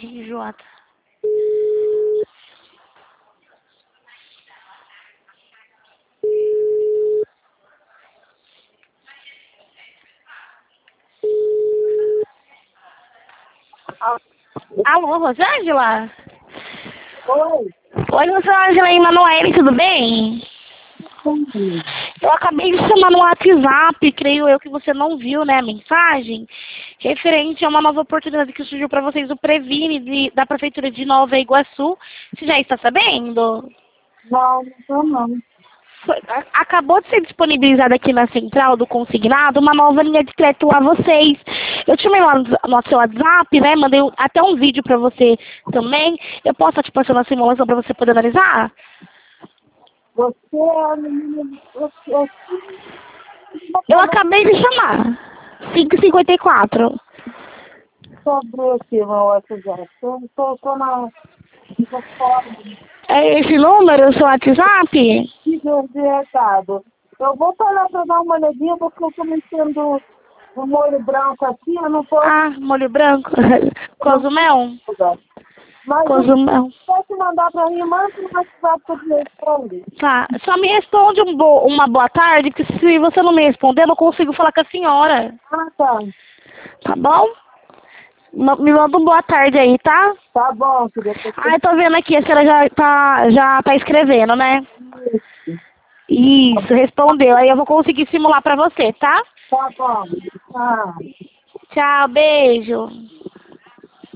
RJ. Alô, Rosângela? Oi. Oi, Rosângela e Manoel, tudo bem? Eu acabei de chamar no WhatsApp, creio eu que você não viu, né, a mensagem, referente a uma nova oportunidade que surgiu para vocês, o Previne da Prefeitura de Nova Iguaçu. Você já está sabendo? Não, não tô não. Acabou de ser disponibilizada aqui na central do consignado uma nova linha de crédito a vocês. Eu te chamei lá no seu WhatsApp, né? Mandei até um vídeo para você também. Eu posso te passar uma simulação para você poder analisar? Você é a menina... Eu acabei de chamar. 5h54. Sobre aqui no WhatsApp. Eu tô na... Tô fora É esse número, o seu WhatsApp? de recado. Eu vou falar pra dar uma olhadinha, porque eu tô mexendo no molho branco aqui, eu não posso... Ah, molho branco. Cozumel? Mas eu Cozumel. posso mandar pra mim, manda no WhatsApp pra eu te responder. Tá, só me responde uma boa tarde, porque se você não me responder, eu não consigo falar com a senhora. Ah, tá. Tá bom? Me manda uma boa tarde aí, tá? Tá bom, filha. Ah, eu tô vendo aqui, a senhora já tá escrevendo, né? Isso, respondeu. Aí eu vou conseguir simular pra você, tá? Tá bom. Ah. Tchau, beijo.